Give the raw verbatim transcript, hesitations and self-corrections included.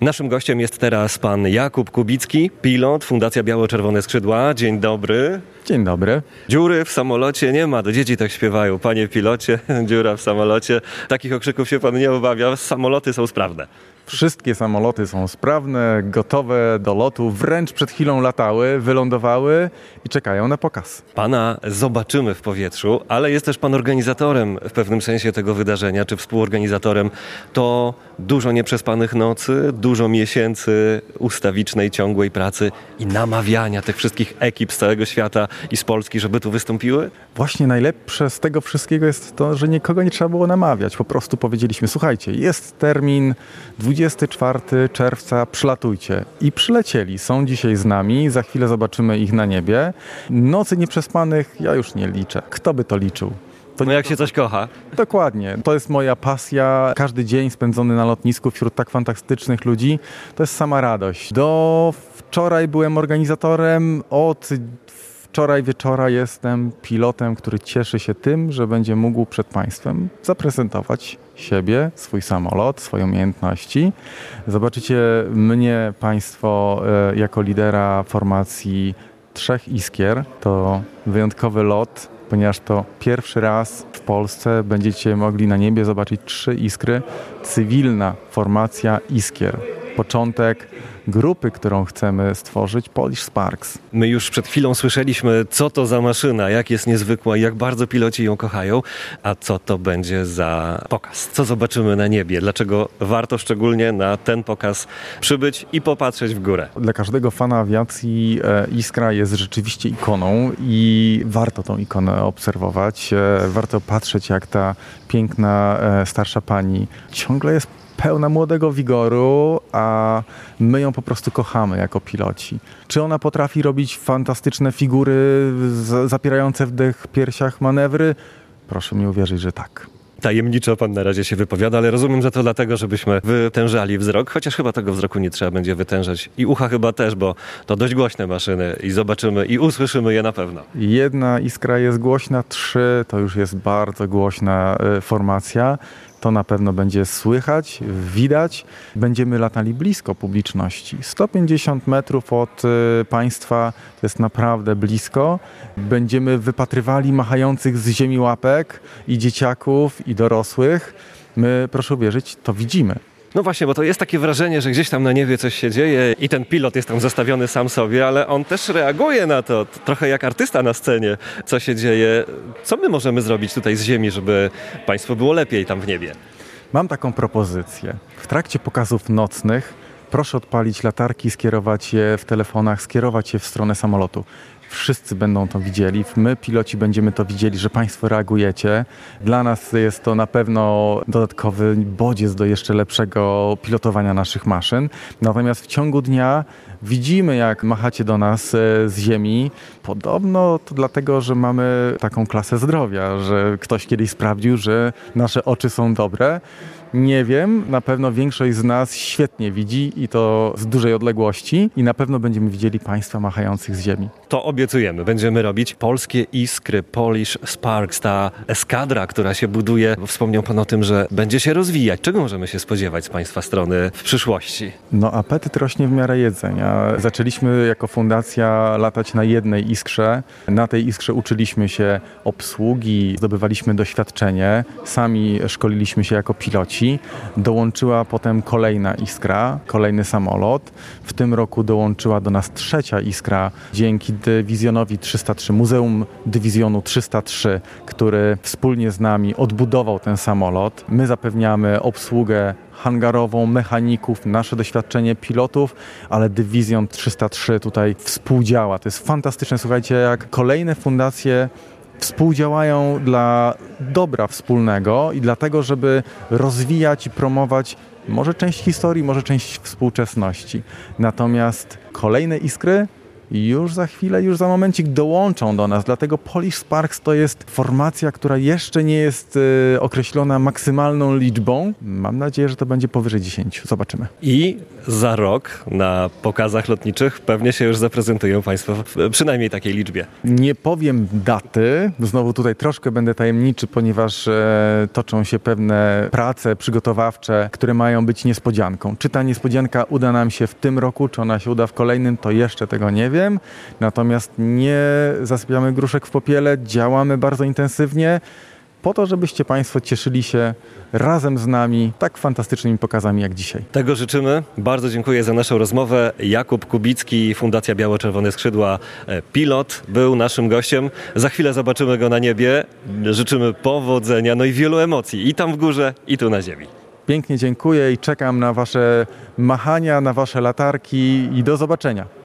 Naszym gościem jest teraz pan Jakub Kubicki, pilot, Fundacja Biało-Czerwone Skrzydła. Dzień dobry. Dzień dobry. Dziury w samolocie nie ma, do dzieci tak śpiewają. Panie pilocie, dziura w samolocie. Takich okrzyków się pan nie obawia, samoloty są sprawne. Wszystkie samoloty są sprawne, gotowe do lotu, wręcz przed chwilą latały, wylądowały i czekają na pokaz. Pana zobaczymy w powietrzu, ale jest też pan organizatorem w pewnym sensie tego wydarzenia, czy współorganizatorem. To dużo nieprzespanych nocy, dużo miesięcy ustawicznej, ciągłej pracy i namawiania tych wszystkich ekip z całego świata i z Polski, żeby tu wystąpiły? Właśnie najlepsze z tego wszystkiego jest to, że nikogo nie trzeba było namawiać. Po prostu powiedzieliśmy, słuchajcie, jest termin dwudziestego czwartego czerwca, przylatujcie. I przylecieli. Są dzisiaj z nami, za chwilę zobaczymy ich na niebie. Nocy nieprzespanych ja już nie liczę. Kto by to liczył? To no jak się coś kocha. Dokładnie. To jest moja pasja. Każdy dzień spędzony na lotnisku wśród tak fantastycznych ludzi to jest sama radość. Do wczoraj byłem organizatorem, od wczoraj wieczora jestem pilotem, który cieszy się tym, że będzie mógł przed państwem zaprezentować siebie, swój samolot, swoje umiejętności. Zobaczycie mnie państwo jako lidera formacji Trzech Iskier. To wyjątkowy lot, ponieważ to pierwszy raz w Polsce będziecie mogli na niebie zobaczyć trzy iskry. Cywilna formacja Iskier. Początek grupy, którą chcemy stworzyć, Polish Sparks. My już przed chwilą słyszeliśmy, co to za maszyna, jak jest niezwykła, jak bardzo piloci ją kochają, a co to będzie za pokaz, co zobaczymy na niebie, dlaczego warto szczególnie na ten pokaz przybyć i popatrzeć w górę. Dla każdego fana awiacji e, Iskra jest rzeczywiście ikoną i warto tą ikonę obserwować, e, warto patrzeć, jak ta piękna e, starsza pani ciągle jest pełna młodego wigoru, a my ją po prostu kochamy jako piloci. Czy ona potrafi robić fantastyczne figury z, zapierające w dech piersiach manewry? Proszę mi uwierzyć, że tak. Tajemniczo pan na razie się wypowiada, ale rozumiem, że to dlatego, żebyśmy wytężali wzrok, chociaż chyba tego wzroku nie trzeba będzie wytężać. I ucha chyba też, bo to dość głośne maszyny i zobaczymy i usłyszymy je na pewno. Jedna iskra jest głośna, trzy to już jest bardzo głośna y, formacja. To na pewno będzie słychać, widać. Będziemy latali blisko publiczności. sto pięćdziesiąt metrów od y, państwa to jest naprawdę blisko. Będziemy wypatrywali machających z ziemi łapek i dzieciaków, i dorosłych. My, proszę uwierzyć, to widzimy. No właśnie, bo to jest takie wrażenie, że gdzieś tam na niebie coś się dzieje i ten pilot jest tam zostawiony sam sobie, ale on też reaguje na to, trochę jak artysta na scenie, co się dzieje. Co my możemy zrobić tutaj z ziemi, żeby państwu było lepiej tam w niebie? Mam taką propozycję. W trakcie pokazów nocnych proszę odpalić latarki, skierować je w telefonach, skierować je w stronę samolotu. Wszyscy będą to widzieli, my piloci będziemy to widzieli, że państwo reagujecie. Dla nas jest to na pewno dodatkowy bodziec do jeszcze lepszego pilotowania naszych maszyn. Natomiast w ciągu dnia widzimy, jak machacie do nas z ziemi. Podobno to dlatego, że mamy taką klasę zdrowia, że ktoś kiedyś sprawdził, że nasze oczy są dobre. Nie wiem, na pewno większość z nas świetnie widzi i to z dużej odległości i na pewno będziemy widzieli państwa machających z ziemi. To obiecujemy, będziemy robić polskie iskry, Polish Sparks, ta eskadra, która się buduje. Wspomniał pan o tym, że będzie się rozwijać. Czego możemy się spodziewać z państwa strony w przyszłości? No apetyt rośnie w miarę jedzenia. Zaczęliśmy jako fundacja latać na jednej iskrze. Na tej iskrze uczyliśmy się obsługi, zdobywaliśmy doświadczenie. Sami szkoliliśmy się jako piloci. Dołączyła potem kolejna iskra, kolejny samolot. W tym roku dołączyła do nas trzecia iskra dzięki dywizjonowi trzysta trzy, Muzeum Dywizjonu trzysta trzy, który wspólnie z nami odbudował ten samolot. My zapewniamy obsługę hangarową, mechaników, nasze doświadczenie pilotów, ale Dywizjon trzysta trzy tutaj współdziała. To jest fantastyczne. Słuchajcie, jak kolejne fundacje współdziałają dla dobra wspólnego i dlatego, żeby rozwijać i promować może część historii, może część współczesności. Natomiast kolejne iskry już za chwilę, już za momencik dołączą do nas. Dlatego Polish Sparks to jest formacja, która jeszcze nie jest y, określona maksymalną liczbą. Mam nadzieję, że to będzie powyżej dziesięciu. Zobaczymy. I za rok na pokazach lotniczych pewnie się już zaprezentują Państwo w przynajmniej takiej liczbie. Nie powiem daty. Znowu tutaj troszkę będę tajemniczy, ponieważ e, toczą się pewne prace przygotowawcze, które mają być niespodzianką. Czy ta niespodzianka uda nam się w tym roku, czy ona się uda w kolejnym, to jeszcze tego nie wiem. Natomiast nie zasypiamy gruszek w popiele, działamy bardzo intensywnie po to, żebyście Państwo cieszyli się razem z nami tak fantastycznymi pokazami jak dzisiaj. Tego życzymy. Bardzo dziękuję za naszą rozmowę. Jakub Kubicki, Fundacja Biało-Czerwone Skrzydła, pilot, był naszym gościem. Za chwilę zobaczymy go na niebie. Życzymy powodzenia, no i wielu emocji i tam w górze, i tu na ziemi. Pięknie dziękuję i czekam na Wasze machania, na Wasze latarki i do zobaczenia.